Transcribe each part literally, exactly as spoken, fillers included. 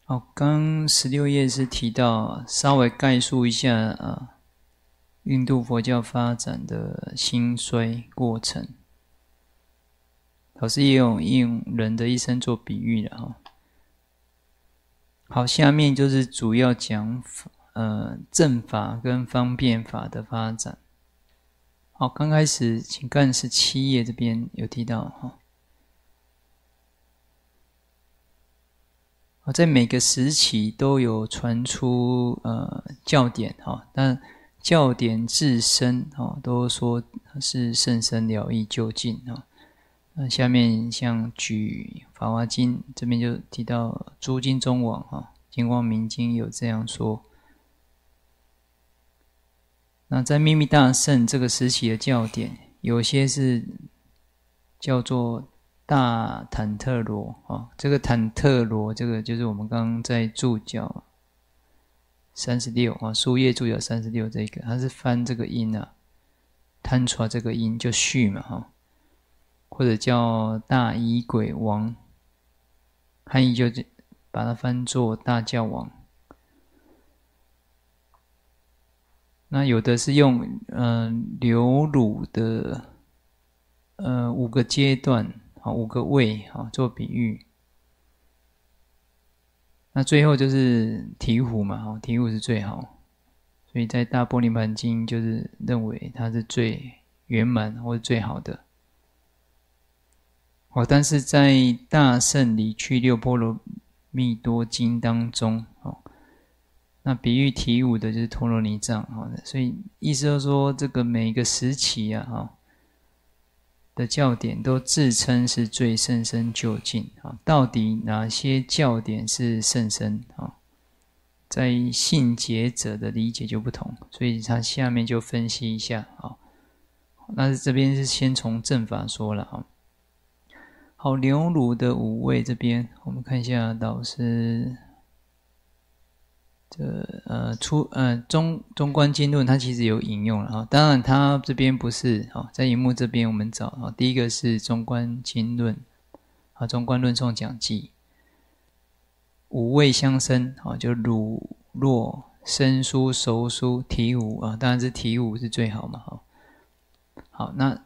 好，刚十六页是提到，稍微概述一下啊，印度佛教发展的兴衰过程。老师也有用人的一生做比喻了哈。好，下面就是主要讲呃正法跟方便法的发展。好，刚开始请看十七页这边有提到哈。在每个时期都有传出呃教典哈，但教典自身哈都说是甚深了义究竟哈。那下面像举《法华经》这边就提到诸经中王哈，《金光明经》有这样说。那在秘密大乘这个时期的教典，有些是叫做大坦特罗啊，这个坦特罗，这个就是我们刚刚在注脚三十六啊，书页注脚三十六这个，它是翻这个音啊，摊出来这个音就续嘛哈，或者叫大仪轨王，汉译就把它翻作大教王。那有的是用嗯、呃、流乳的呃五个阶段。五个位做比喻，那最后就是醍醐嘛，醍醐是最好，所以在大般涅盘经就是认为它是最圆满或者最好的。哦，但是在大乘理趣六波罗蜜多经当中，哦，那比喻醍醐的就是陀罗尼藏，哦，所以意思就是说，这个每一个时期啊，哈。的教典都自称是最甚深究竟啊，到底哪些教典是甚深啊？在信解者的理解就不同，所以他下面就分析一下啊。那这边是先从正法说了啊。好，流乳的五位这边，我们看一下导师。这呃出呃中中观经论，它其实有引用了哈，当然它这边不是哈，在荧幕这边我们找哈，第一个是中观经论啊，中观论颂讲记，五味相生啊，就乳酪生酥熟酥醍醐啊，当然是醍醐是最好嘛哈。好，那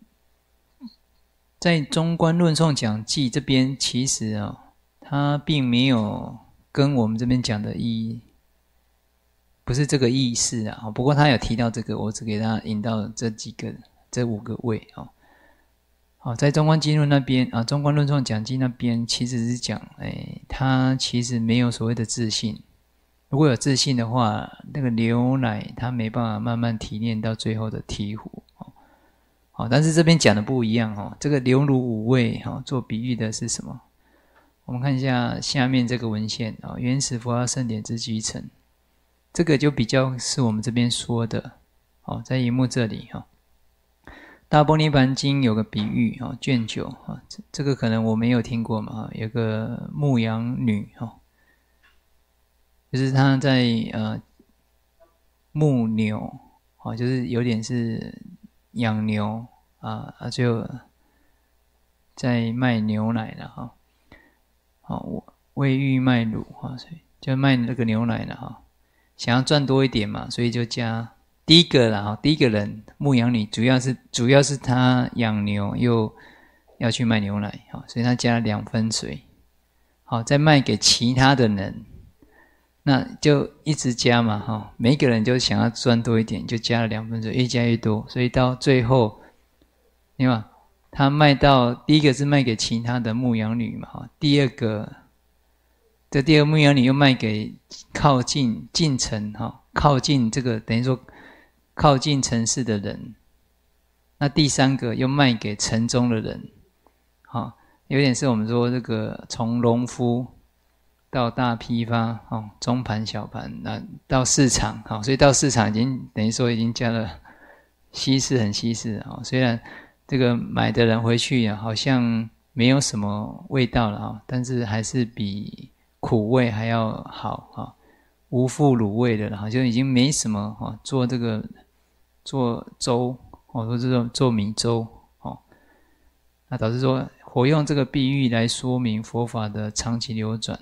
在中观论颂讲记这边，其实啊，它并没有跟我们这边讲的意义。不是这个意思啊，不过他有提到这个，我只给他引到这几个、这五个位啊。好，在中观经论那边啊，中观论颂讲记那边其实是讲，哎，他其实没有所谓的自信。如果有自信的话，那个牛奶他没办法慢慢提炼到最后的醍醐。好，但是这边讲的不一样哦，这个流乳五味哈，做比喻的是什么？我们看一下下面这个文献啊，原始佛教圣典之集成。这个就比较是我们这边说的，哦，在荧幕这里哈，《大般涅盘经》有个比喻哈，卷九啊，这这个可能我没有听过嘛哈，有个牧羊女哈，就是她在呃牧牛，哦，就是有点是养牛啊啊，就在卖牛奶了哈，好，喂育卖乳哈，所以就卖那个牛奶了哈。想要赚多一点嘛，所以就加第一个啦。第一个人牧羊女主要是主要是他养牛，又要去卖牛奶，所以他加了两分水。好，再卖给其他的人，那就一直加嘛，哈，每一个人就想要赚多一点，就加了两分水，越加越多，所以到最后，对吧？他卖到第一个是卖给其他的牧羊女嘛，哈，第二个。这第二牧羊女又卖给靠近进城哈，靠近这个等于说靠近城市的人。那第三个又卖给城中的人，哈，有点是我们说这个从农夫到大批发，哦，中盘小盘，那到市场，好，所以到市场已经等于说已经加了稀释很稀释啊，虽然这个买的人回去啊好像没有什么味道了啊，但是还是比苦味还要好哈，无麸卤味的了，就已经没什么哈，做这个做粥，或者这种做米粥哦。那导致说，活用这个比喻来说明佛法的长期流转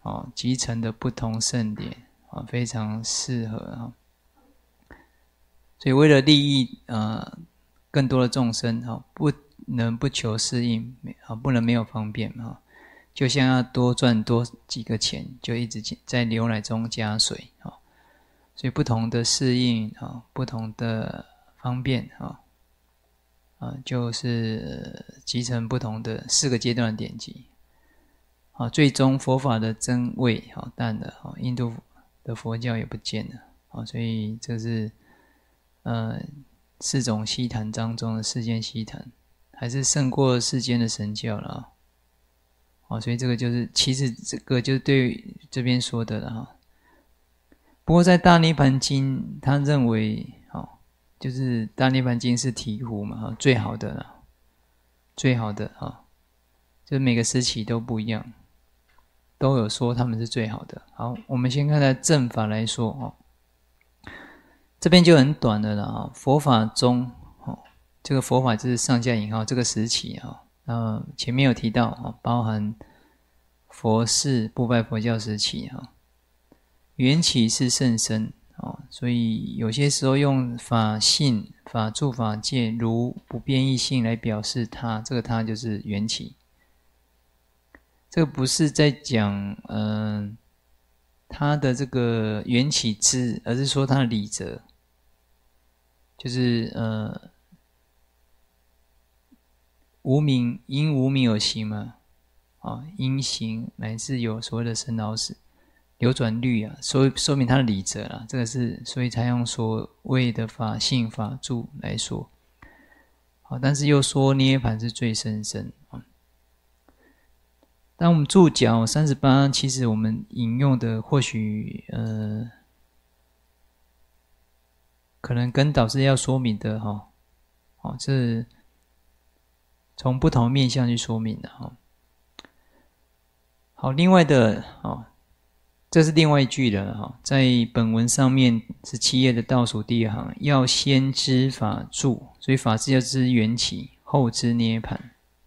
哦，集成的不同圣典啊，非常适合啊。所以为了利益呃更多的众生哈，不能不求适应啊，不能没有方便哈。就像要多赚多几个钱，就一直在牛奶中加水啊。所以不同的适应啊，不同的方便啊，啊，就是集成不同的四个阶段的典籍。啊，最终佛法的真味好淡了，啊，印度的佛教也不见了，啊，所以这是呃四种悉檀当中的世间悉檀，还是胜过世间的神教了啊。啊，所以这个就是其实这个就是对这边说的了哈。不过在大涅盘经，他认为哦，就是大涅盘经是醍醐嘛，最好的了，最好的啊，就是每个时期都不一样。都有说他们是最好的。好，我们先看在正法来说哦，这边就很短的了啊。佛法中哦，这个佛法就是上下引号这个时期啊，那前面有提到啊，包含佛世部派佛教时期啊，缘起是甚深哦，所以有些时候用法性、法住、法界如不变异性来表示它，这个它就是缘起。这个不是在讲，嗯、呃，他的这个缘起之，而是说他的理则，就是呃，无明因无明有行嘛，啊，因行乃至有所谓的生老死、流转律啊，所以说明他的理则啦。这个是所以才用所谓的法性、法住来说，好，但是又说涅盘是最深深啊。但我们注脚三十八，其实我们引用的或许呃，可能跟导师要说明的哈，哦，这从不同面向去说明的哈。好，另外的哦，这是另外一句了哈，在本文上面十七页的倒数第二行，要先知法住，所以法是要知缘起，后知涅盘。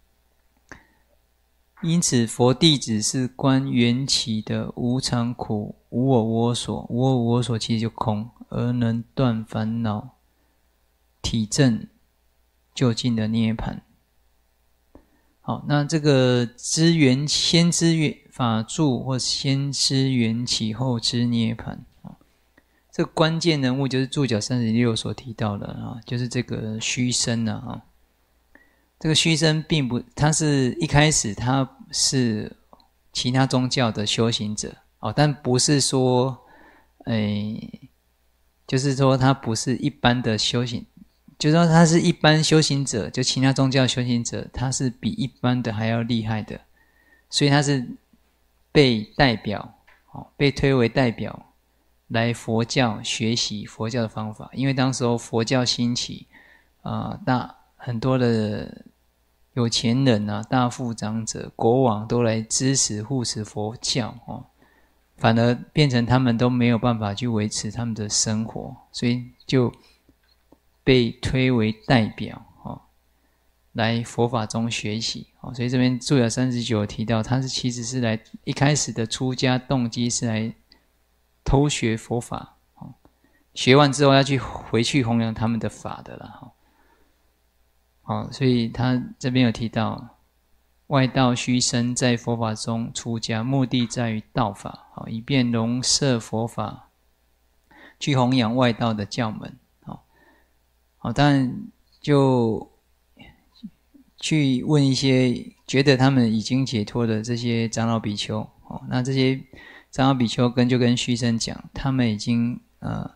因此佛弟子是观缘起的无常苦、无我无我所，无我无我所其实就空，而能断烦恼，体证究竟的涅盘。好，那这个知缘先知缘法住，或先知缘起后知涅盘，这个关键人物就是注脚三十六所提到的啊，就是这个虚身啊。这个虚身并不，他是一开始他是其他宗教的修行者哦，但不是说，诶，就是说他不是一般的修行，就是说他是一般修行者，就其他宗教修行者，他是比一般的还要厉害的，所以他是被代表，哦，被推为代表来佛教学习佛教的方法，因为当时候佛教兴起，啊、呃，大。很多的有钱人啊、大富长者、国王都来支持护持佛教哦，反而变成他们都没有办法去维持他们的生活，所以就被推为代表哦，来佛法中学习哦。所以这边注脚三十九提到，他是其实是来一开始的出家动机是来偷学佛法哦，学完之后要去回去弘扬他们的法的啦哈。好，所以他这边有提到，外道虚身在佛法中出家，目的在于道法，好，以便融摄佛法，去弘扬外道的教门。好，好，当然就去问一些觉得他们已经解脱的这些长老比丘，哦，那这些长老比丘跟就跟虚身讲，他们已经呃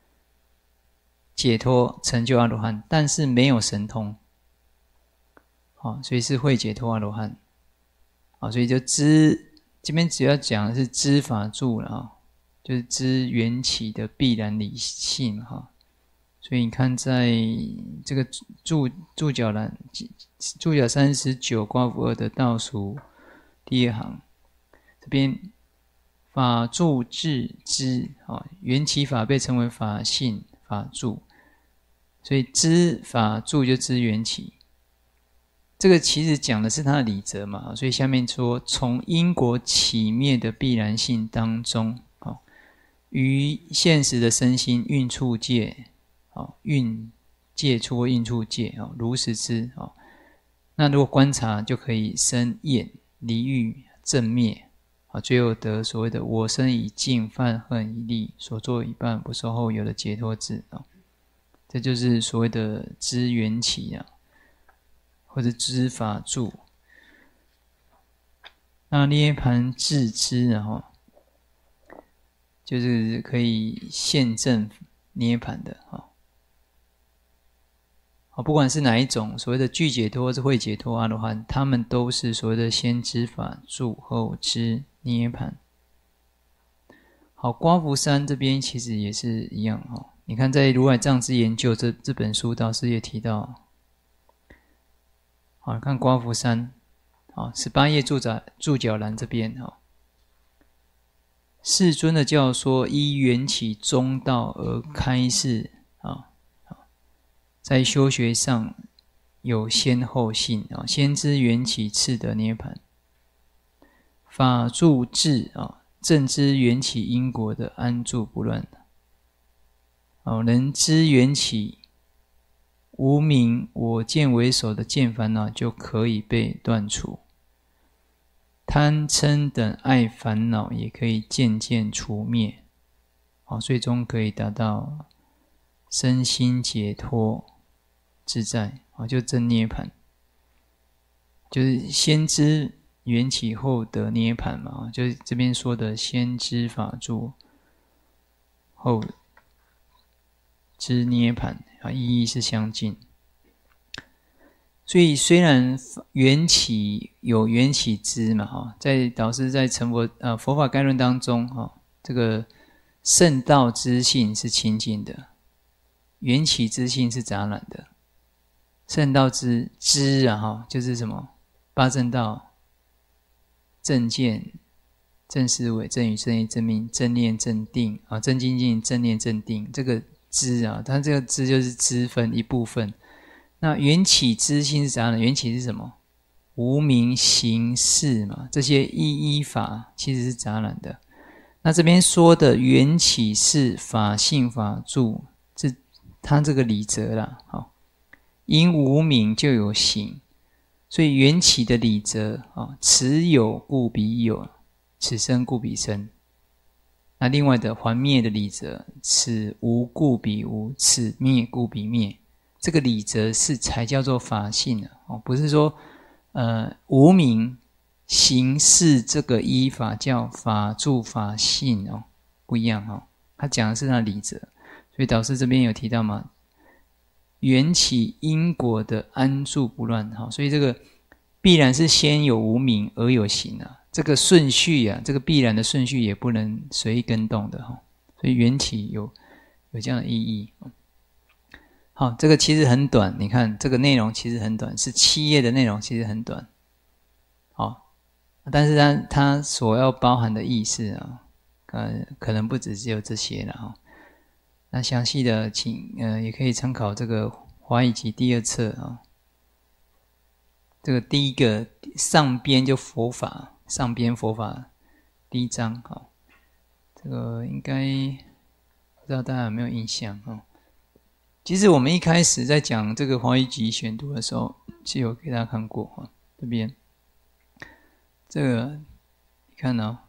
解脱成就阿罗汉，但是没有神通。哦，所以是会解脱阿罗汉，啊，所以就知这边只要讲的是知法住了啊，就是知缘起的必然理性哈。所以你看，在这个注注脚栏注脚三十九刮符二的倒数第二行，这边法住智知啊，缘起法被称为法性法住，所以知法住就知缘起。 这个其实讲的是它的理则嘛，所以下面说从因果起灭的必然性当中，于现实的身心运处界，运界处或运处界，如实知。那如果观察就可以生厌离欲正灭，最后得所谓的我生以净犯恨以利，所作一半不受后有的解脱智。这就是所谓的知缘起啊，或者知法住。那涅盘自知啊，就是可以现证涅盘的啊。不管是哪一种，所谓的具解脱或是会解脱阿罗汉，他们都是所谓的先知法住后知涅盘。好，刮福山这边其实也是一样哈。你看，在《如来藏之研究》这这本书，导师也提到。好，看刮福山，好，十八页注脚注脚栏这边哈。世尊的教说依缘起中道而开示啊。在修学上有先后性啊，先知缘起，次得涅盘。法住智啊，正知缘起因果的安住不乱。哦，能知缘起，无明我见为首的见烦恼就可以被断除，贪嗔等爱烦恼也可以渐渐除灭，哦，最终可以达到身心解脱。自在就正涅盘，就是先知缘起后得涅盘嘛，就是这边说的先知法住后知涅盘啊，意义是相近。所以虽然缘起有缘起知嘛，哈，在导师在成佛呃佛法概论当中哈，这个圣道之性是清净的，缘起之性是杂染的。圣道之知啊，哈，就是什么？八正道、正见、正思维、正语、正业、正命、正念、正定啊，正精进、正念、正定。这个知啊，它这个知就是知分一部分。那缘起知性是怎样的？缘起是什么？无明行识嘛，这些依依法其实是杂染的。那这边说的缘起是法性法住，这它这个理则啦，好。因无明就有行，所以缘起的理则啊，此有故彼有，此生故彼生。那另外的还灭的理则，此无故彼无，此灭故彼灭。这个理则是才叫做法性的哦，不是说呃无明行事这个依法叫法住法性哦，不一样哦。他讲的是那理则，所以导师这边有提到嘛。缘起因果的安住不乱，所以这个必然是先有无明而有行啊，这个顺序啊，这个必然的顺序也不能随意更动的，所以缘起有有这样的意义。好，这个其实很短，你看这个内容其实很短，是七页的内容，其实很短。好，但是它它所要包含的意思啊，呃，可能不只只有这些了哈。那详细的请呃也可以参考这个华语集第二册啊。这个第一个上边就佛法，上边佛法第一章啊，这个应该不知道大家有没有印象啊？其实我们一开始在讲这个华语集选读的时候，是有给大家看过啊。这边这个你看哦，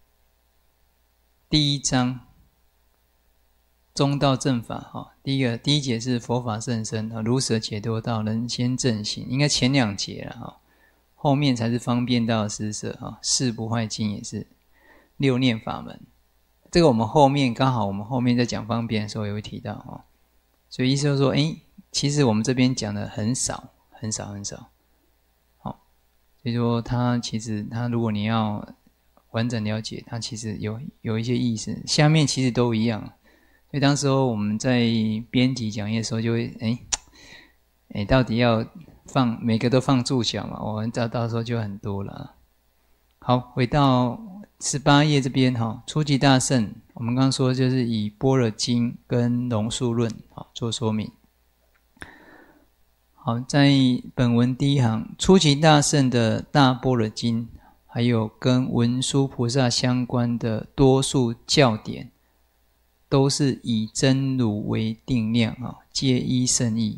第一章。中道正法哈，第一个第一节是佛法甚深啊，如实解脱道，人先正行，应该前两节了哈，后面才是方便道施设哈，事不坏经也是六念法门。这个我们后面刚好我们后面在讲方便的时候也会提到哈，所以意思就是说，哎，其实我们这边讲的很少，很少，很少。好，所以说它其实它如果你要完整了解，它其实有有一些意思，下面其实都一样。所以当时候我们在编辑讲义的时候，就会哎哎，到底要放每个都放注脚嘛？我们到到时候就很多了。好，回到十八页这边哈，初级大乘，我们刚刚说就是以般若经跟龙树论啊做说明。 好，在本文第一行，初期大圣的大般若经，还有跟文殊菩萨相关的多数教典，都是以真如为定量啊，皆依圣义。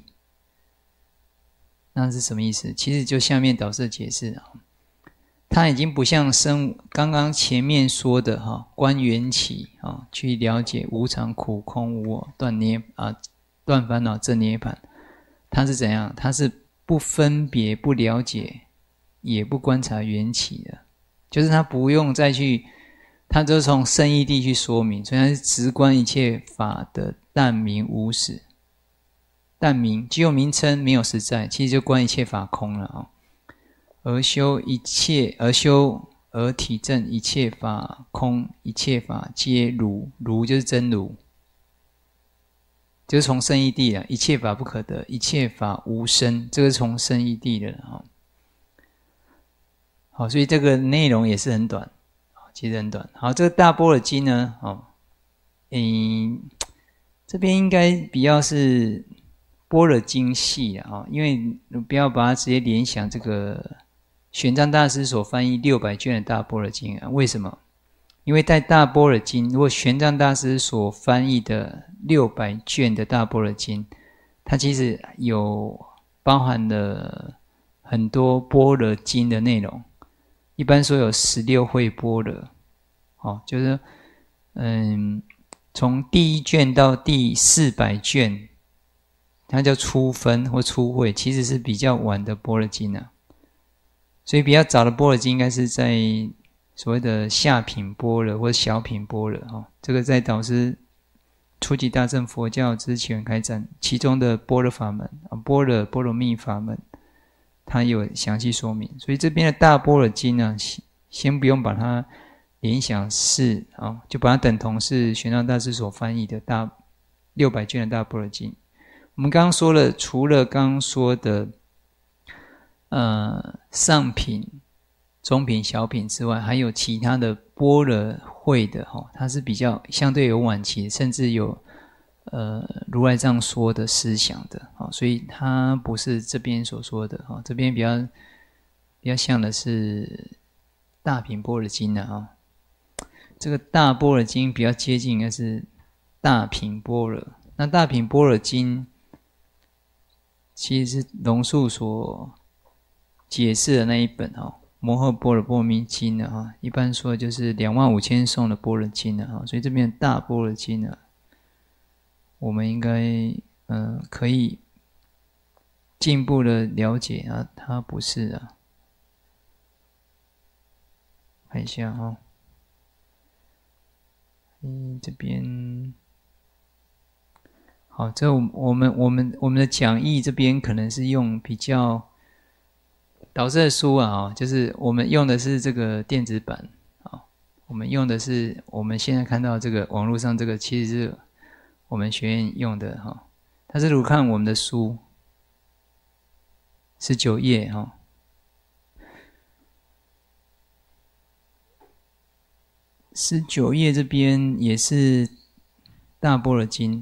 那是什么意思？其实就下面导师解释啊，它已经不像生刚刚前面说的哈，观缘起啊，去了解无常、苦、空、无我、断涅啊、断烦恼、证涅槃。它是怎样？它是不分别、不了解，也不观察缘起的，就是它不用再去，它就从圣义谛去说明，所以它是直观一切法的但名无实。但名只有名称，没有实在，其实就观一切法空了啊。而修一切，而修而体证一切法空，一切法皆如，如就是真如。就是从圣义谛啊，一切法不可得，一切法无生，这个是从圣义谛的啊。好，所以这个内容也是很短，其实很短。好，这个大般若经呢，哦，嗯，这边应该比较是般若经系啊，因为不要把它直接联想这个玄奘大师所翻译六百卷的大般若经啊。为什么？因为在大般若经，如果玄奘大师所翻译的六百卷的大般若经，它其实有包含了很多般若经的内容。一般说有十六会般若，哦，就是嗯，从第一卷到第四百卷，它叫初分或初会，其实是比较晚的般若经啊。所以比较早的般若经应该是在所谓的下品般若或者小品般若哈，这个在导师初级大乘佛教之起源开展其中的般若法门啊，般若波罗蜜法门，它有详细说明。所以这边的大般若经呢，先不用把它联想是啊，就把它等同是玄奘大师所翻译的大六百卷的大般若经。我们刚刚说了，除了刚刚说的呃上品、中品、小品之外，还有其他的般若会的哈，它是比较相对有晚期，甚至有呃如来藏说的思想的啊，所以它不是这边所说的哈，这边比较比较像的是大品般若经的啊，这个大般若经比较接近应该是大品般若，那大品般若经其实是龙树所解释的那一本哈。摩诃般若波罗蜜经的哈，一般说就是两万五千颂的般若经的哈，所以这边大般若经呢，我们应该呃可以进一步的了解啊，它不是啊，看一下哈，嗯，这边好，这我们我们我们的讲义这边可能是用比较。导师的书啊，就是我们用的是这个电子版啊，我们用的是我们现在看到这个网络上这个，其实是我们学院用的哈。但是如果看我们的书，十九页哈，十九页这边也是大般若经。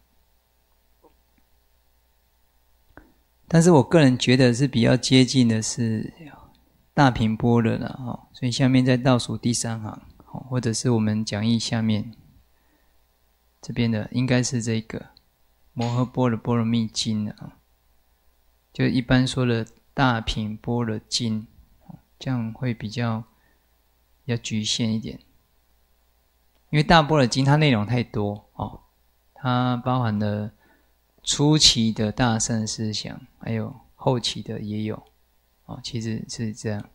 但是我个人觉得是比较接近的是大品般若了哈，所以下面在倒数第三行，或者是我们讲义下面这边的应该是这个摩诃般若波罗蜜经啊，就一般说的大品般若经，这样会比较比较局限一点，因为大般若经它内容太多哦，它包含了初期的大乘思想，还有后期的也有，哦，其实是这样。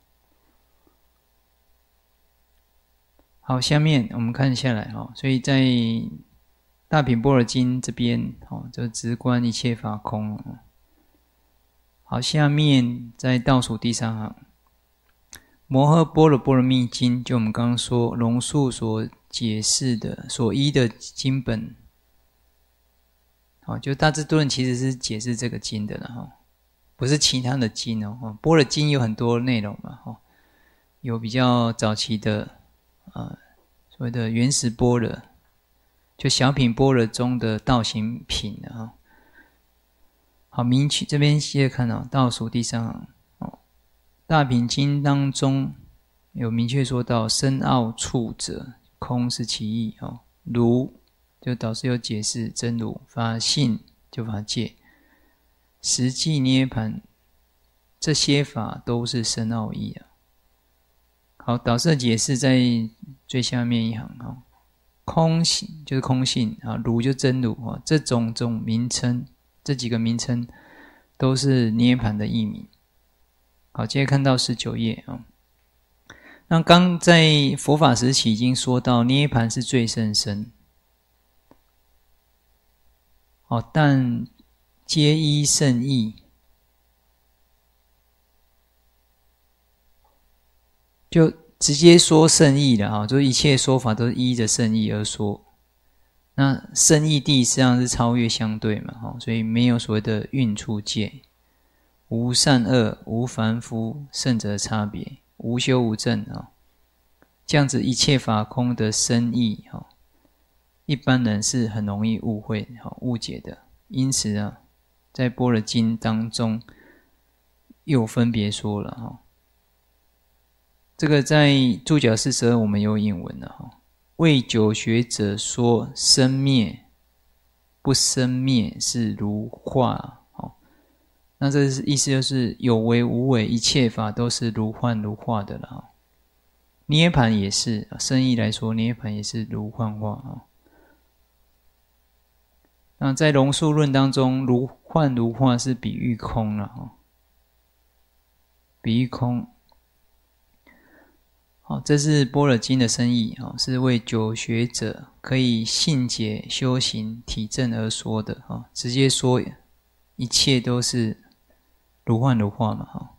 好，下面我们看下来哈，所以在大品般若经这边，哦，就直观一切法空。好，下面在倒数第三行，摩诃般若波罗蜜经，就我们刚刚说龙树所解释的、所依的经本。哦，就大智度论其实是解释这个经的了哈，不是其他的经哦。般若经有很多内容嘛，哈，有比较早期的呃所谓的原始般若，就小品般若中的道行品啊。 好，明确这边接着看哦，倒数第三行哦，大品经当中有明确说到深奥处者，空是其意哦。如就导师有解释真如，法性就法界，实际涅盘，这些法都是深奥义啊。好，导师的解释在最下面一行啊，空性就是空性啊，如就真如啊，这种种名称，这几个名称都是涅盘的义名。好，接着看到十九页啊。那刚在佛法时期已经说到涅盘是最甚深，哦，但皆依圣义，就直接说圣义了哈，就是一切说法都是依着圣义而说。那圣义谛实际上是超越相对嘛，哈，所以没有所谓的蕴处界，无善恶，无凡夫圣者差别，无修无证啊。这样子一切法空的深义哈，一般人是很容易误会、误解的。因此啊，在般若经当中又分别说了哈。这个在注脚四十二我们有引文了哈。为九学者说生灭不生灭是如化，那这意思就是有为无为，一切法都是如幻如化的了。涅盘也是，深义来说，涅盘也是如幻化。那在龙树论当中，如幻如化是比喻空了，比喻空。好，这是般若经的深义，是为九学者可以信解修行体证而说的，直接说一切都是如幻如化嘛。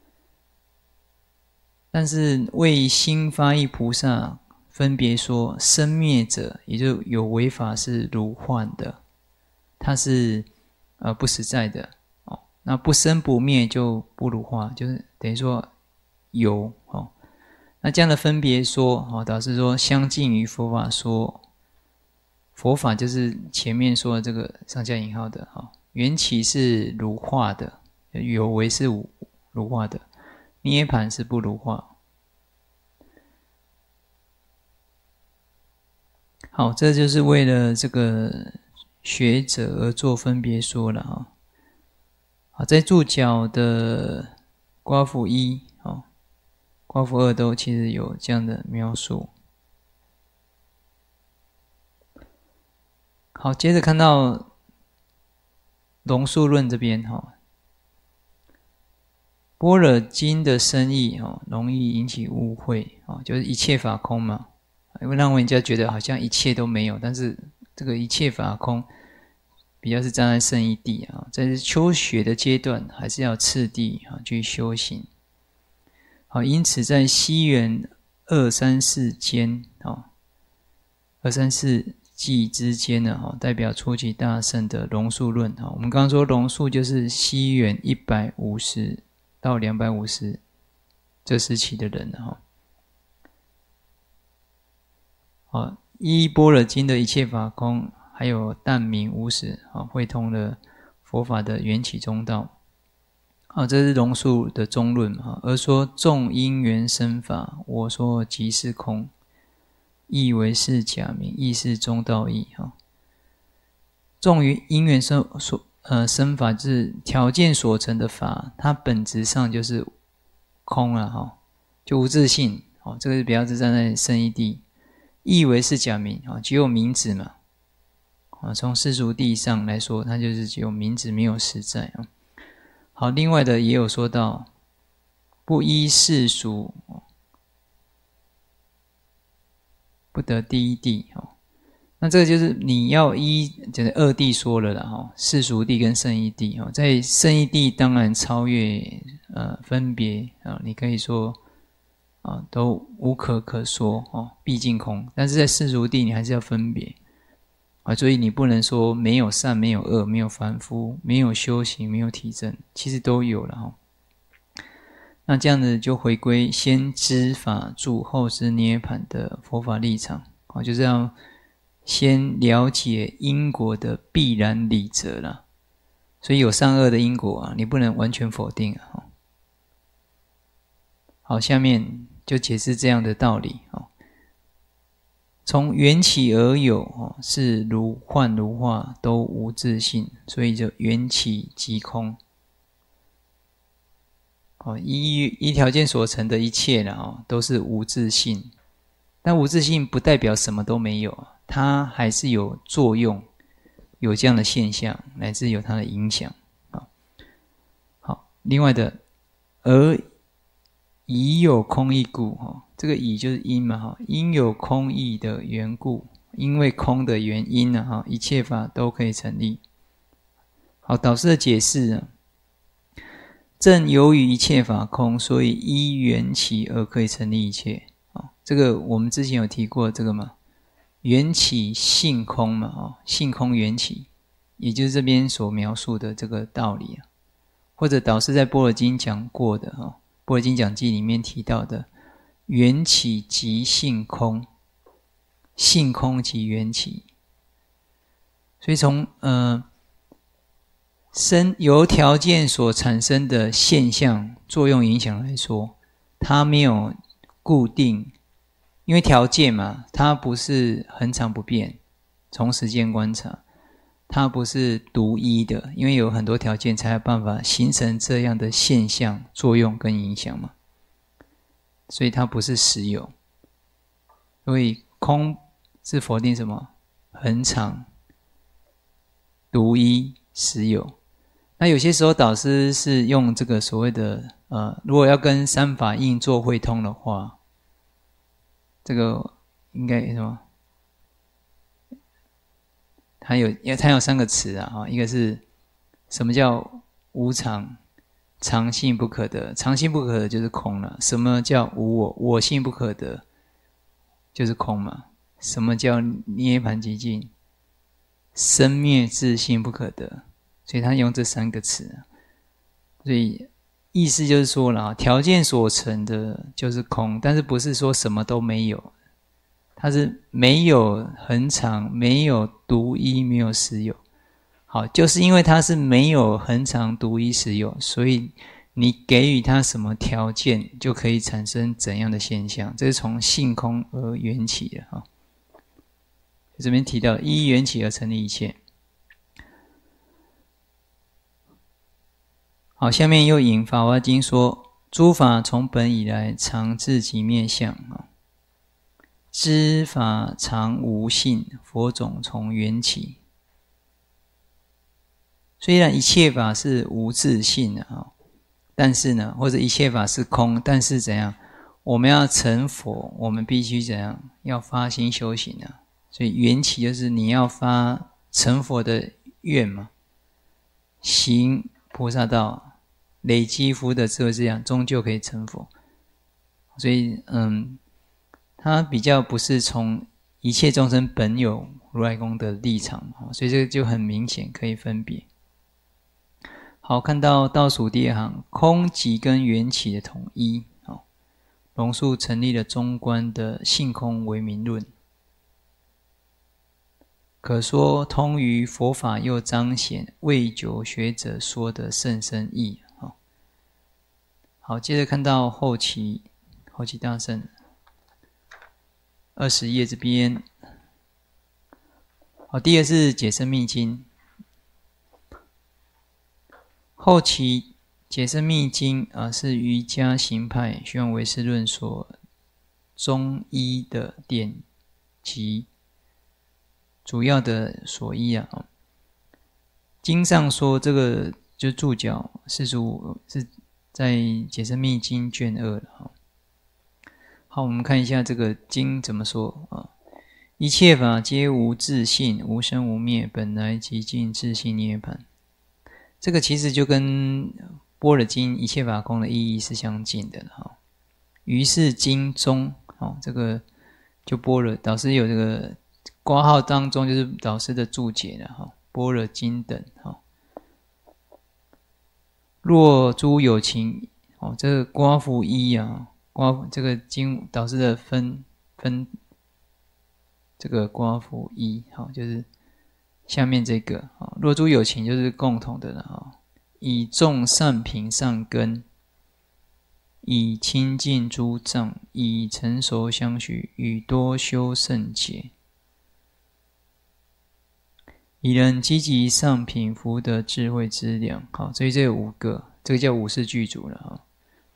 但是为心发意菩萨分别说生灭者，也就有为法是如幻的，它是呃不实在的哦。那不生不灭就不如化，就是等于说有哦。那这样的分别说，哦，导师说相近于佛法说，佛法就是前面说的这个上下引号的哈，缘起是如化的，有为是如化的，涅盘是不如化。好，这就是为了这个学者而做分别说了哈。好，在注脚的刮符一、哦、刮符二都其实有这样的描述。好，接着看到龙树论这边哈，般若经的深义哈，容易引起误会啊，就是一切法空嘛，因为让人家觉得好像一切都没有，但是这个一切法空比较是站在圣义谛啊，在修学的阶段还是要次第啊去修行。好，因此在西元二三四间啊，二三四纪之间呢，代表初期大圣的龙树论啊。我们刚刚说龙树就是西元一百五十到两百五十这时期的人哈。好，依般若经的一切法空，还有但明无始啊，会通了佛法的缘起中道。好，这是龙树的中论嘛，而说众因缘生法，我说即是空。亦为是假名，亦是中道义哈。众于因缘生所呃生法，就是条件所成的法，它本质上就是空了哈，就无自性。哦，这个是比较是站在圣义谛。亦为是假名啊，只有名字嘛。啊，从世俗谛上来说，它就是只有名字，没有实在啊。好，另外的也有说到，不依世俗。不得第一谛，那这个就是你要依就是二谛说了啦，世俗谛跟圣义谛，在圣义谛当然超越呃分别啊，你可以说啊都无可可说哦，毕竟空。但是在世俗谛你还是要分别啊，所以你不能说没有善、没有恶、没有凡夫、没有修行、没有体证，其实都有了哈。那这样子就回归先知法住后知涅盘的佛法立场，就是要先了解因果的必然理则啦。 所以有善恶的因果啊，你不能完全否定啊。好，下面就解释这样的道理。从缘起而有，是如幻如化，都无自性，所以就缘起即空。依依条件所成的一切呢，都是无自性。但无自性不代表什么都没有，它还是有作用，有这样的现象，乃至有它的影响。好，另外的，而已有空义故，这个已就是因嘛，因有空义的缘故，因为空的原因呢，一切法都可以成立。好，导师的解释呢，正由于一切法空，所以依缘起而可以成立一切。这个我们之前有提过这个嘛，缘起性空嘛，性空缘起，也就是这边所描述的这个道理啊。或者导师在般若经讲过的，般若经讲记里面提到的缘起即性空，性空即缘起。所以从呃生由条件所产生的现象作用影响来说，它没有固定，因为条件嘛，它不是恒常不变，从时间观察它不是独一的，因为有很多条件才有办法形成这样的现象作用跟影响嘛，所以它不是实有。所以空是否定什么？恒常、独一、实有。那有些时候导师是用这个所谓的呃，如果要跟三法印做会通的话，这个应该什么？它有它有三个词啊，一个是什么叫无常？常性不可得，常性不可得就是空了。什么叫无我？我性不可得，就是空嘛。什么叫涅槃寂静？生灭自性不可得。所以他用这三个词，所以意思就是说了，条件所成的就是空，但是不是说什么都没有，它是没有恒常，没有独一，没有实有。好，就是因为它是没有恒常、独一、实有，所以你给予它什么条件，就可以产生怎样的现象。这是从性空而缘起的哈。这边提到依缘起而成立一切。好，下面又引《法华经》说：诸法从本以来，常自己面相啊。知法常无性，佛种从缘起。虽然一切法是无自性的啊，但是呢，或者一切法是空，但是怎样？我们要成佛，我们必须怎样？要发心修行啊。所以缘起就是你要发成佛的愿嘛，行菩萨道，累积福德智慧，这样终究可以成佛。所以，嗯，他比较不是从一切众生本有如来功德的立场，所以这个就很明显可以分别。好，看到倒数第二行，空即跟缘起的统一，龙树成立了中观的性空唯名论，可说通于佛法，又彰显未久学者说的甚深义。好，接着看到后期后期大圣二十页这边，好，第二是解深密经。后期解深密经啊，是瑜伽行派虚妄唯识论所中医的典籍，主要的所依啊。经上说这个就注脚是主是在解深密经卷二了。好，我们看一下这个经怎么说啊？一切法皆无自性，无生无灭，本来寂静自性涅槃。这个其实就跟般若经一切法空的意义是相近的哈。于是经中，哦，这个就般若导师有这个括号当中就是导师的注解了哈。般若经等哈。若诸有情，哦，这个括符一啊，括这个经导师的分分这个括符一，好，就是下面这个若诸有情就是共同的了，以众善品善根，以清净诸障，以成熟相续，与多修胜解，以人积极上品福德智慧之量。好，所以这有五个，这个叫五事具足了哈。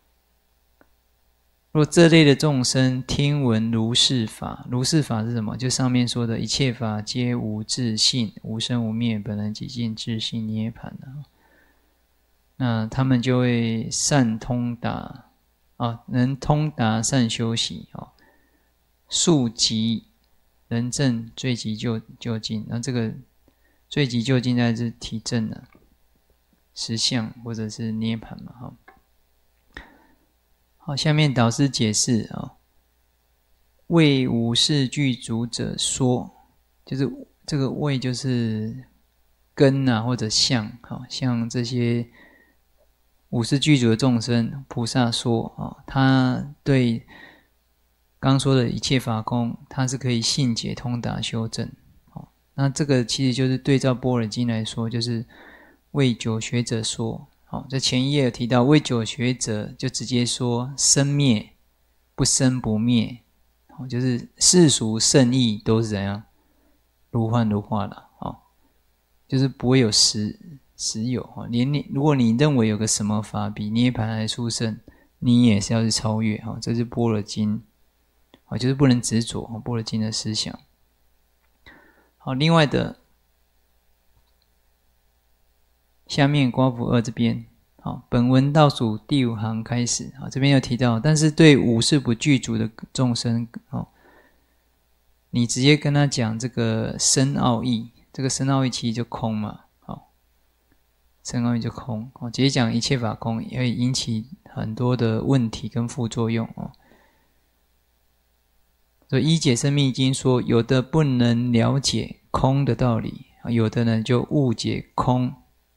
若这类的众生听闻如是法，如是法是什么？就上面说的一切法皆无自性，无生无灭，本来寂静自性涅槃的。那他们就会善通达啊，能通达善修习啊，速疾人证最急就就近。那这个最急就近在是体证的实相或者是涅槃嘛哈。好，下面导师解释啊，为五事具足者说，就是这个为就是根啊或者相，好像这些五事具足的众生，菩萨说啊，他对刚说的一切法空，他是可以信解通达修正。好，那这个其实就是对照般若经来说，就是为九学者说。好，在前一页有提到，为九学者就直接说生灭不生不灭，好，就是世俗圣义都是怎样如幻如化的，好，就是不会有实实有。连你如果你认为有个什么法比涅槃还殊胜，你也是要去超越。好，这是般若经，好，就是不能执着般若经的思想。好，另外的。下面刮符二这边，好，本文倒数第五行开始，好，这边有提到，但是对五事不具足的众生，哦，你直接跟他讲这个深奥义，这个深奥义其实就空嘛，好，深奥义就空，哦，直接讲一切法空，也会引起很多的问题跟副作用哦。所以《一解深密经》说，有的不能了解空的道理，有的呢就误解空。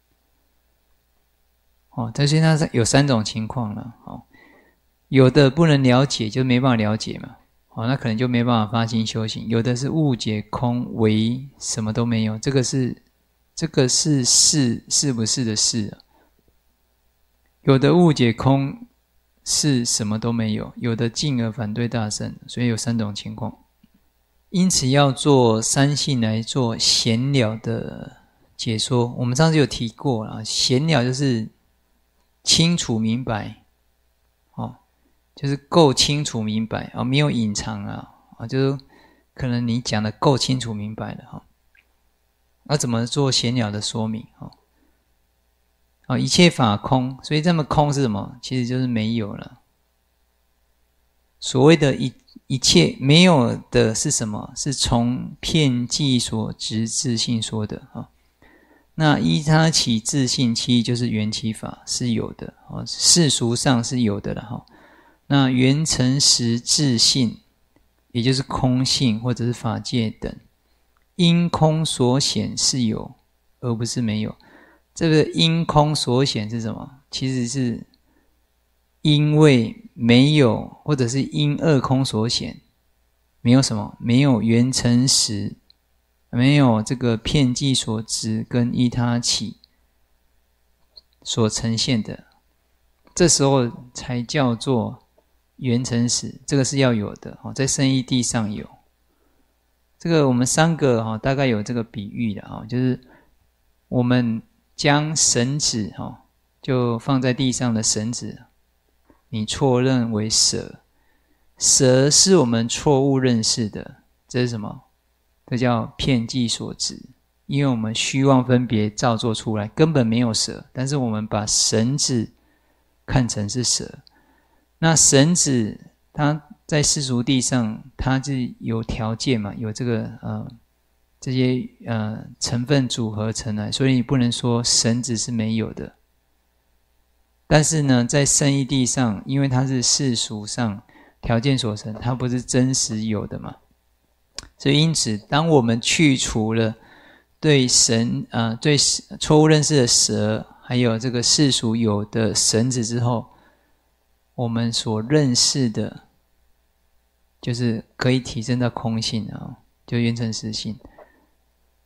哦，但是它有三种情况了。哦，有的不能了解，就没办法了解嘛。哦，那可能就没办法发心修行。有的是误解空为什么都没有，这个是这个是是是不是的是啊？有的误解空是什么都没有，有的进而反对大乘，所以有三种情况。因此要做三性来做闲了的解说。我们上次有提过了，闲了就是清楚明白，哦，就是够清楚明白啊，没有隐藏啊，啊，就是可能你讲的够清楚明白了哈。那怎么做闲了的说明？哦，哦，一切法空，所以这么空是什么？其实就是没有了。所谓的一一切没有的是什么？是从遍计所执自性说的啊。那依他起自性期就是缘起法是有的，世俗上是有的了哈。那缘成实自性，也就是空性或者是法界等，因空所显是有，而不是没有。这个因空所显是什么？其实是因为没有，或者是因二空所显，没有什么，没有缘成实。没有这个遍计所执跟依他起所呈现的，这时候才叫做缘成实，这个是要有的，在圣义地上有。这个我们三个大概有这个比喻的，就是我们将绳子就放在地上的绳子，你错认为蛇，蛇是我们错误认识的，这是什么？这叫遍计所执，因为我们虚妄分别造作出来，根本没有蛇，但是我们把绳子看成是蛇。那绳子它在世俗地上，它是有条件嘛，有这个呃这些呃成分组合成来，所以你不能说绳子是没有的。但是呢，在圣义地上，因为它是世俗上条件所成，它不是真实有的嘛。所以因此当我们去除了对神呃对错误认识的蛇还有这个世俗有的绳子之后，我们所认识的就是可以提升到空性啊，就缘成实性。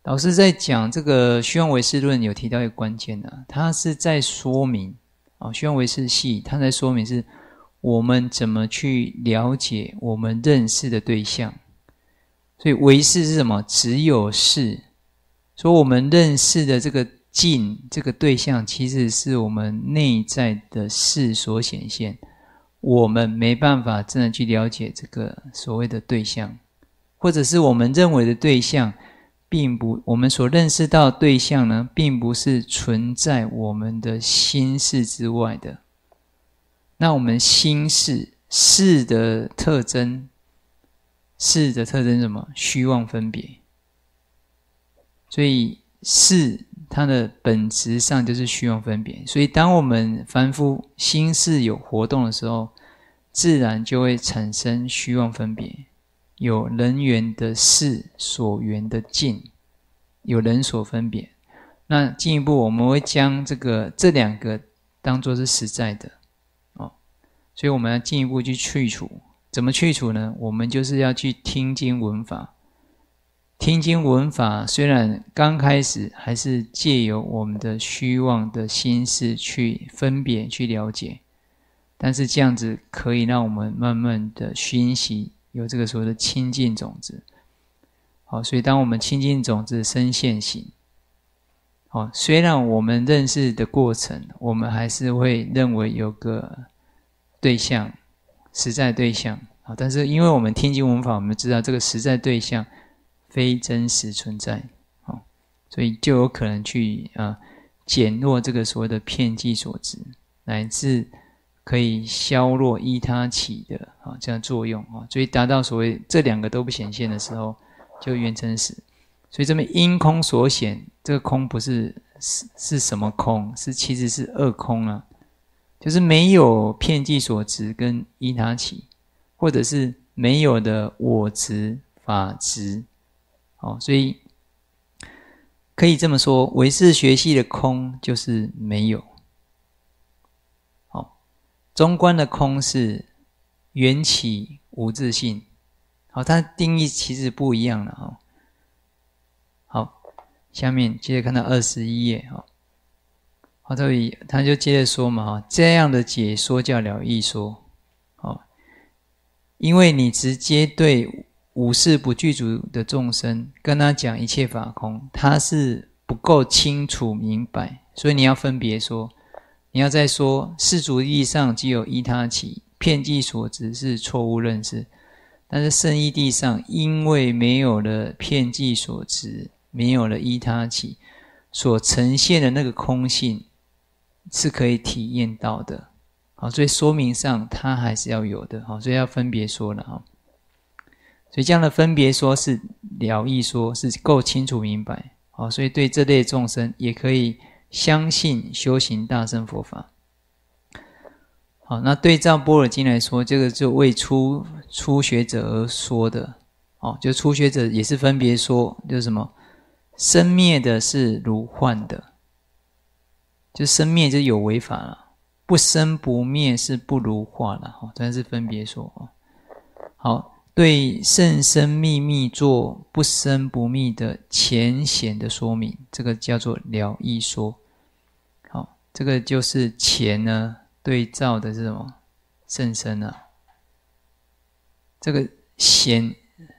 老师在讲这个虚妄唯识论有提到一个关键啊，他是在说明啊，虚妄唯识系他在说明是我们怎么去了解我们认识的对象。所以唯识是什么？只有识。说我们认识的这个境这个对象，其实是我们内在的识所显现，我们没办法真的去了解这个所谓的对象，或者是我们认为的对象并不，我们所认识到的对象呢，并不是存在我们的心识之外的。那我们心识识的特征，识的特征是什么？虚妄分别。所以识它的本质上就是虚妄分别。所以当我们凡夫心识有活动的时候，自然就会产生虚妄分别，有人缘的识，所缘的境，有人所分别。那进一步我们会将这个这两个当作是实在的哦，所以我们要进一步去去除。怎么去除呢？我们就是要去听经闻法。听经闻法虽然刚开始还是借由我们的虚妄的心识去分别去了解，但是这样子可以让我们慢慢的熏习有这个所谓的清净种子。好，所以当我们清净种子生现行，好，虽然我们认识的过程我们还是会认为有个对象，实在对象，好，但是因为我们听经闻法，我们知道这个实在对象非真实存在，哦，所以就有可能去啊减弱这个所谓的遍计所执，乃至可以削弱依他起的啊这样作用啊，所以达到所谓这两个都不显现的时候，就缘成实。所以这边因空所显，这个空不是是是什么空？是其实是二空啊，就是没有遍计所执跟依他起，或者是没有的我执、法执。哦，所以可以这么说，唯识学系的空就是没有。好，中观的空是缘起无自性。好，它的定义其实不一样了哈。好，下面接着看到二十一页哈。好，所以他就接着说嘛哈，这样的解说叫了义说。好，因为你直接对五识不具足的众生跟他讲一切法空，他是不够清楚明白，所以你要分别说，你要再说世俗意义上既有依他起，遍计所执是错误认识，但是圣义地上因为没有了遍计所执，没有了依他起，所呈现的那个空性是可以体验到的。好，所以说明上它还是要有的，好，所以要分别说了哈。所以这样的分别说是了义说，是够清楚明白。好，所以对这类众生也可以相信修行大乘佛法。好，那对照般若经来说，这个就为初初学者而说的。哦，就初学者也是分别说，就是什么？生灭的是如幻的，就生灭就有为法了，不生不灭是不如化了。哦，这是分别说。好。对甚深秘密做不生不灭的浅显的说明，这个叫做了义说。好，这个就是浅呢对照的是什么？甚深啊。这个显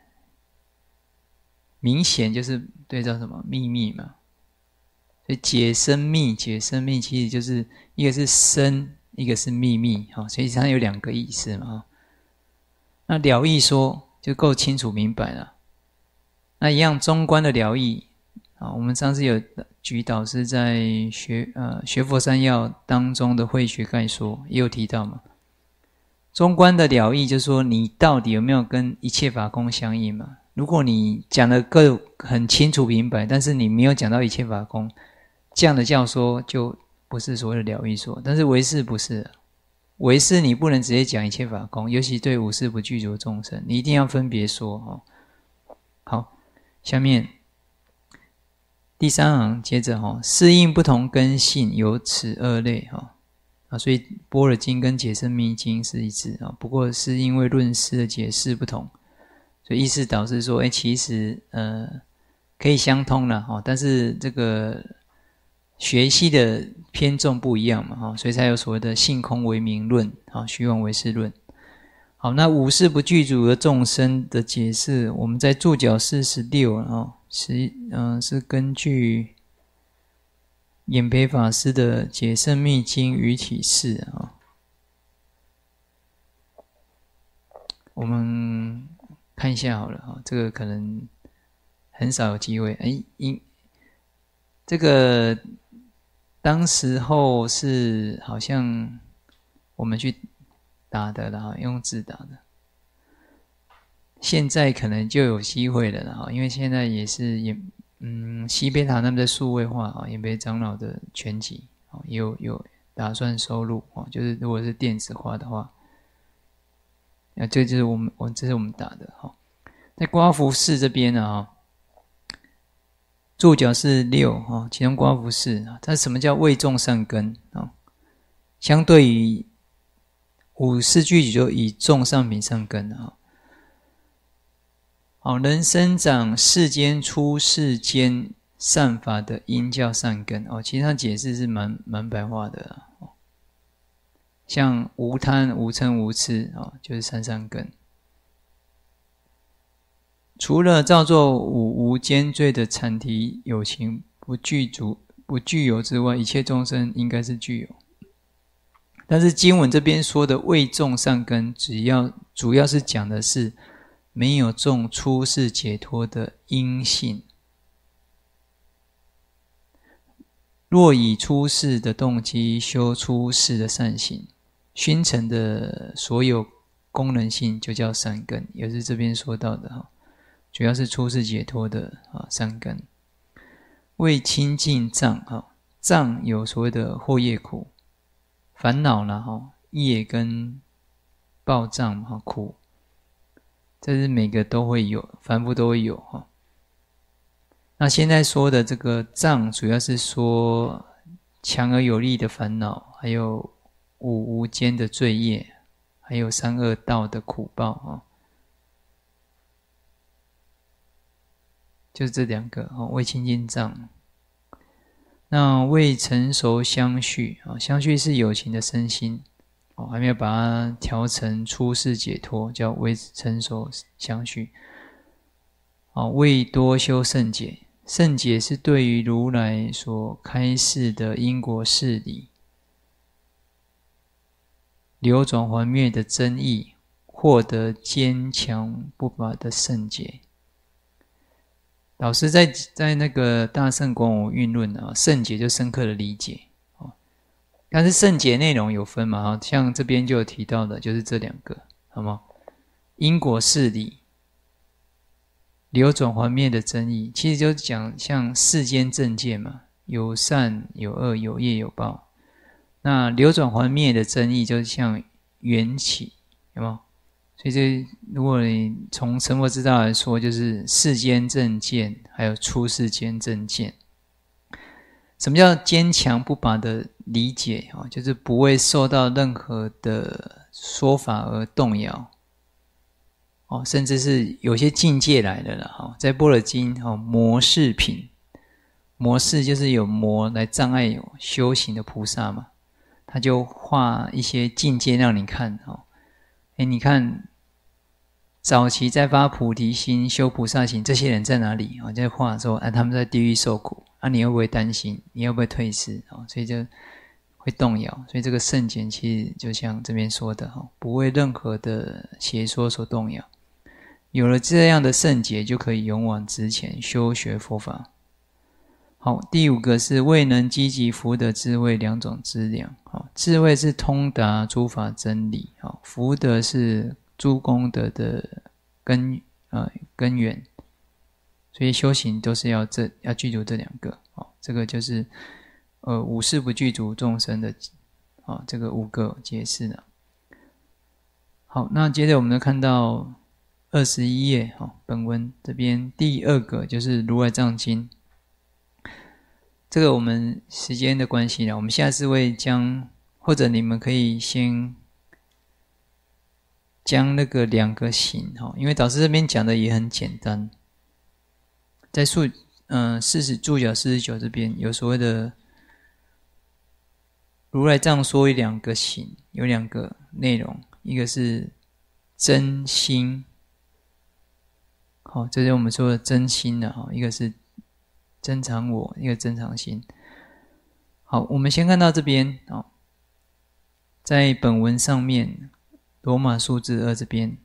明显就是对照什么？秘密嘛。所以解深密，解深密其实就是一个是深，一个是秘密，好，所以它有两个意思嘛。那了义说就够清楚明白了。那一样中观的了义啊，我们上次有举导师在学呃学佛三要当中的慧学概说也有提到嘛。中观的了义就是说你到底有没有跟一切法空相应嘛？如果你讲的够很清楚明白，但是你没有讲到一切法空，这样的教说就不是所谓的了义说。但是唯识不是。唯识你不能直接讲一切法空，尤其对五识不具足的众生，你一定要分别说。哦，好，下面第三行接着哈，适应不同根性有此二类哈啊，所以般若经跟解深密经是一致啊，不过是因为论师的解释不同，所以意思导致说，哎，其实呃可以相通了哈，但是这个学系的偏重不一样嘛哈，所以才有所谓的性空为名论啊，虚妄为事论。好，那五事不具足的众生的解释，我们在注脚四十六啊，是嗯是根据演培法师的《解圣密经与启示》啊，我们看一下好了啊，这个可能很少有机会。哎，因这个当时候是好像我们去打的啦，用字打的。现在可能就有机会了啦，因为现在也是也嗯西贝塔他们的数位化啊，也被长老的全集啊，也有有打算收录啊，就是如果是电子化的话，啊，这就是我们我这是我们打的哈。在刮服式这边呢啊，注脚是六哈，其中刮服式啊，它什么叫为众善根啊？相对于五事具体就以众上品善根啊。好，能生长世间出世间善法的因叫善根哦。其实它解释是蛮蛮白话的啊、哦。像无贪、无嗔、无痴啊、哦，就是三善根。除了造作五无间罪的产体有情不具足、不具有之外，一切众生应该是具有。但是经文这边说的为众善根，只要主要是讲的是没有种出世解脱的因性。若以出世的动机修出世的善行，熏成的所有功能性就叫善根，也是这边说到的哈，主要是出世解脱的啊善根。为清净障哈，障有所谓的惑业苦、烦恼啦哈，业跟报障哈苦。这是每个都会有，凡夫都会有哈。那现在说的这个障，主要是说强而有力的烦恼，还有五无间的罪业，还有三恶道的苦报啊。就是这两个啊，为清净障。那为成熟相续啊，相续是有情的身心。哦，还没有把它调成出世解脱，叫为成熟相续。哦，为多修圣解，圣解是对于如来所开示的因果事理、流转还灭的真义，获得坚强不拔的圣解。老师在在那个大圣广我运论啊，圣解就深刻的理解。但是圣解内容有分嘛，像这边就有提到的，就是这两个，好吗？因果事理、流转还灭的真义，其实就讲像世间正见嘛，有善有恶，有业有报。那流转还灭的真义，就像缘起，有没有？所以这如果你从成佛之道来说，就是世间正见，还有出世间正见。什么叫坚强不拔的理解？就是不会受到任何的说法而动摇，甚至是有些境界来的了。在般若经魔事品，魔事就是有魔来障碍有修行的菩萨嘛，他就画一些境界让你看。诶，你看早期在发菩提心、修菩萨行，这些人在哪里？在画说啊，他们在地狱受苦。啊，你会不会担心？你会不会退失？所以就会动摇。所以这个圣解其实就像这边说的，不为任何的邪说所动摇。有了这样的圣解，就可以勇往直前，修学佛法。好，第五个是未能积极福德智慧两种资粮。好，智慧是通达诸法真理，好，福德是诸功德的根呃根源。所以修行都是要这要具足这两个，哦，这个就是呃五事不具足众生的，哦，这个五个解释呢。好，那接着我们看到二十一页，哦，本文这边第二个就是如来藏经。这个我们时间的关系呢，我们下次会将，或者你们可以先将那个两个行，因为导师这边讲的也很简单。在注嗯四十注脚四十九这边有所谓的如来藏说有两个行，有两个内容，一个是真心，好，这是我们说的真心的哈，一个是增长我，一个增长心。好，我们先看到这边啊，在本文上面罗马数字二这边，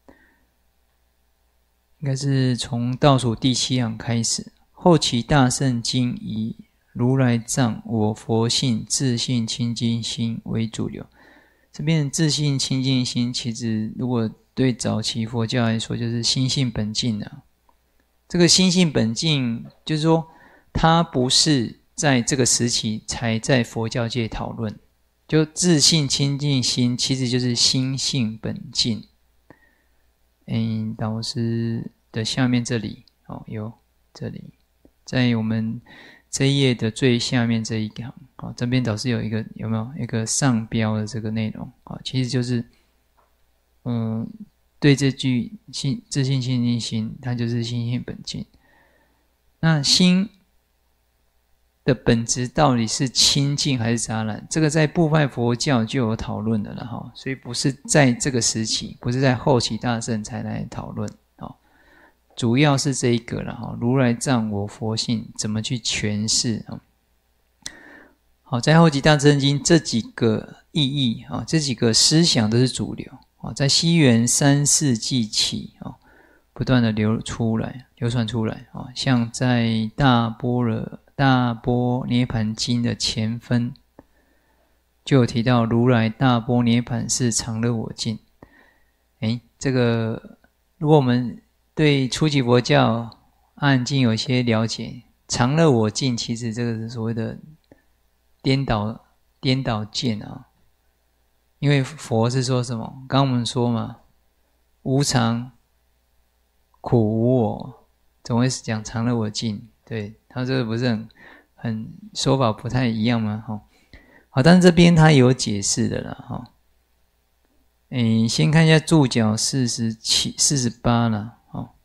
应该是从倒数第七行开始。后期大乘经以如来藏我佛性自性清净心为主流。这边的自性清净心，其实如果对早期佛教来说，就是心性本净啊。这个心性本净，就是说它不是在这个时期才在佛教界讨论。就自性清净心，其实就是心性本净。嗯，导师的下面这里哦，有这里，在我们这一页的最下面这一行，好，这边导师有一个有没有一个上标的这个内容啊？其实就是，嗯，对这句心自性清净心，它就是心性本净。那心的本质到底是清净还是杂染？这个在部派佛教就有讨论的了哈，所以不是在这个时期，不是在后期大乘才来讨论。主要是这一个了哈，如来藏我佛性怎么去诠释啊？好，在后期大乘经这几个意义啊，这几个思想都是主流啊，在西元三世纪起啊，不断的流出来、流传出来啊，像在大般若大般涅盘经的前分就有提到，如来大般涅盘是常乐我净。哎，这个如果我们对初级佛教暗经有些了解，常乐我净其实这个是所谓的颠倒颠倒见啊。因为佛是说什么？刚刚我们说嘛，无常、苦、无我，总会是讲常乐我净。对，他这个不是很很说法不太一样吗？哈，好，但是这边他有解释的了哈。诶，先看一下注脚四十七、四十八了。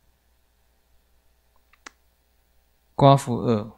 刮符二，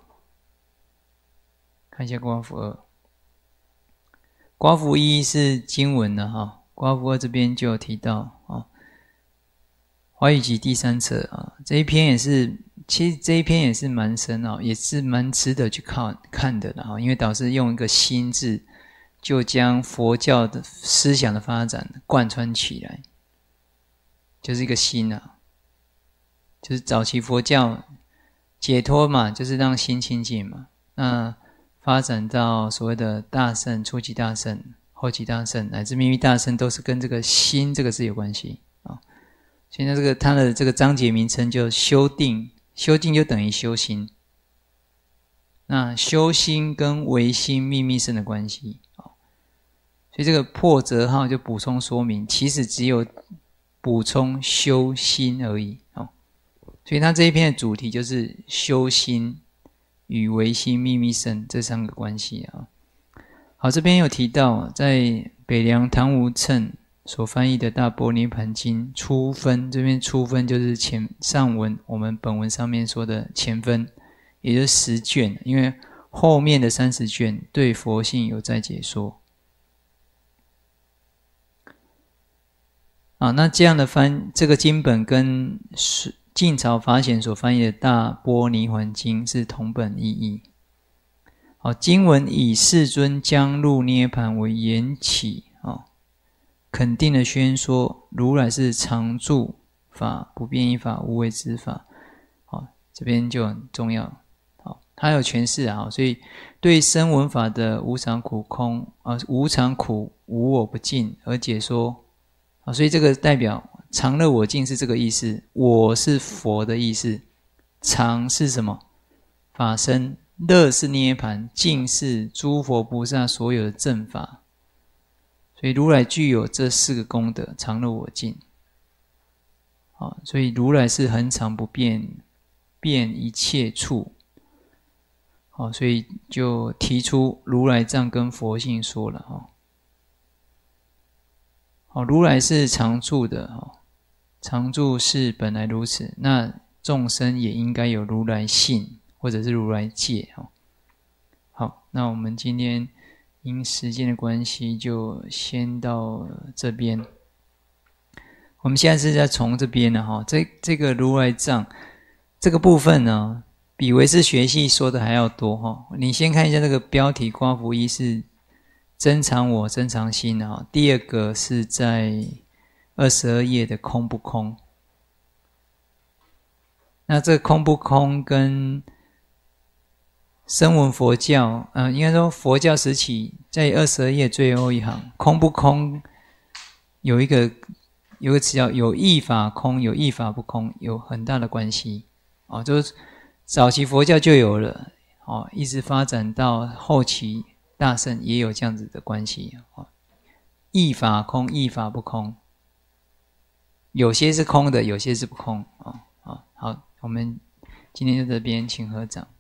看一下刮符二。刮符一是经文的哈，刮符二这边就有提到啊。华语集第三册啊，这一篇也是，其实这一篇也是蛮深啊，也是蛮值得去看看的了哈。因为导师用一个心字，就将佛教的思想的发展贯穿起来，就是一个心啊，就是早期佛教。解脱嘛，就是让心清净嘛。那发展到所谓的大乘、初级大乘、后期大乘，乃至秘密大乘，都是跟这个心这个字有关系啊。现在这个它的这个章节名称就修定，修定就等于修心。那修心跟唯心秘密乘的关系啊，所以这个破折号就补充说明，其实只有补充修心而已啊。所以他这一篇的主题就是修心与唯心秘密乘这三个关系啊。好，这边有提到，在北凉唐无称所翻译的大般涅盘经初分，这边初分就是前上文我们本文上面说的前分，也就是十卷，因为后面的三十卷对佛性有在解说。啊，那这样的翻这个经本跟是。晋朝法显所翻译的大般涅盘经是同本意义。好，经文以世尊将入涅盘为缘起，哦，肯定的宣说如来是常住法、不变异法、无为之法。好，这边就很重要。好，它有诠释啊，所以对声闻法的无常苦空啊、呃，无常苦无我不净而解说。啊，所以这个代表。常乐我净是这个意思，我是佛的意思，常是什么？法身，乐是涅盘，净是诸佛菩萨所有的正法。所以如来具有这四个功德，常乐我净。好，所以如来是恒常不变，遍一切处。好，所以就提出如来藏跟佛性说了哈。好，如来是常住的哈。常住是本来如此，那众生也应该有如来性， 或者是如来戒哦。好，那我们今天因时间的关系，就先到这边。我们现在是在从这边呢，哈，这这个如来藏这个部分呢，比唯识学系说的还要多哈。你先看一下这个标题，刮胡一是增长我增长心啊。第二个是在二十二页的空不空。那这空不空跟声闻佛教，嗯、呃，应该说佛教时期，在二十二页最后一行，空不空有一个有个词叫有义法空，有义法不空，有很大的关系哦。就是早期佛教就有了哦，一直发展到后期大乘也有这样子的关系哦。义法空，义法不空，有些是空的，有些是不空啊。哦哦，好，我们今天就这边，请合掌。